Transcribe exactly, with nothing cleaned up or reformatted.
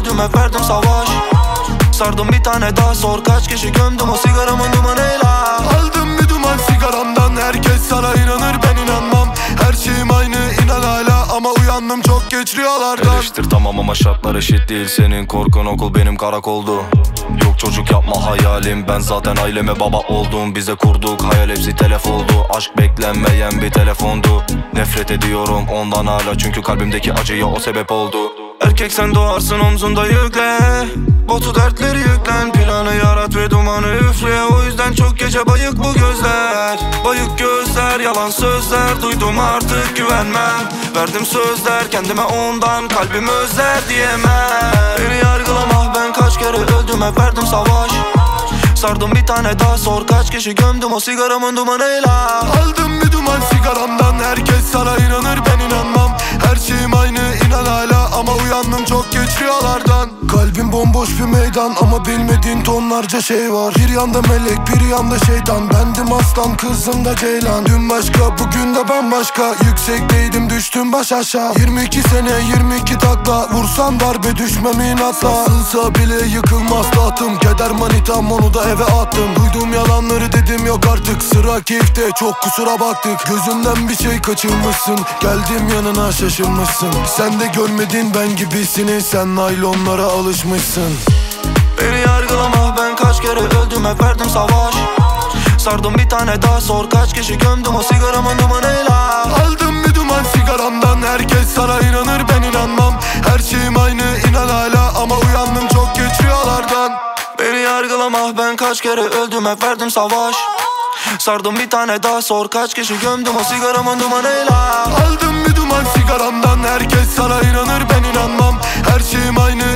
öldüm hep verdim savaş. Sardım bir tane daha sor kaç kişi gömdüm o sigaramın dumanıyla. Aldım bir duman sigaramdan, herkes sana inanır ben inanmam. Her şeyim aynı inan hala ama uyandım çok geç rüyalardan. Eleştir tamam ama şartlar eşit değil. Senin korkun okul benim karakoldu. Yok çocuk yapma hayalim, ben zaten aileme baba oldum. Bize kurduk hayal hepsi telef oldu. Aşk beklenmeyen bir telefondu. Nefret ediyorum ondan hala çünkü kalbimdeki acıya o sebep oldu. Erkek sen doğarsın omzunda yükle, botu dertleri yüklen. Planı yarat ve dumanı üfle, o yüzden çok gece bayık bu gözler. Bayık gözler, yalan sözler, duydum artık güvenmem. Verdim sözler kendime ondan, kalbim özler diyemem. Beni yargılama ben kaç kere öldüm hep verdim savaş. Sardım bir tane daha sor kaç kişi gömdüm o sigaramın dumanıyla. Aldım bir duman sigaramdan, herkes sana inanır ben inanmam. Her şeyim aynı inan hala ama uyandım çok geç rüyalardan. Kalbim bomboş bir meydan ama bilmediğin tonlarca şey var. Bir yanda melek bir yanda şeytan, bendim aslan kızım da ceylan. Dün başka bugün de bambaşka, yüksekteydim düştüm baş aşağı. Yirmi iki sene yirmi iki takla, vursan darbe düşmem inatla. Sarsılsa bile yıkılmaz tahtım, keder manitam onu da eve attım. Duyduğum yalanları dedim yok artık, sıra keyifte çok kusura baktık. Gözümden bir şey kaçırmışsın, geldim yanına şaşırmışsın. Sen de görmedin ben gibisini, sen naylonlara alışmışsın. Beni yargılama ben kaç kere öldüm hep verdim savaş. Sardım bir tane daha sor kaç kişi gömdüm o sigaramın dumanıyla. Aldım bir duman sigaramdan, herkes sana inanır ben inanmam. Her şeyim aynı inan hala ama uyandım çok geç rüyalardan. Beni yargılama ben kaç kere öldüm hep verdim savaş. Sardım bir tane daha sor kaç kişi gömdüm o sigaramın dumanıyla. Aldım bir duman sigaramdan, herkes sana inanır ben inanmam. Her şeyim aynı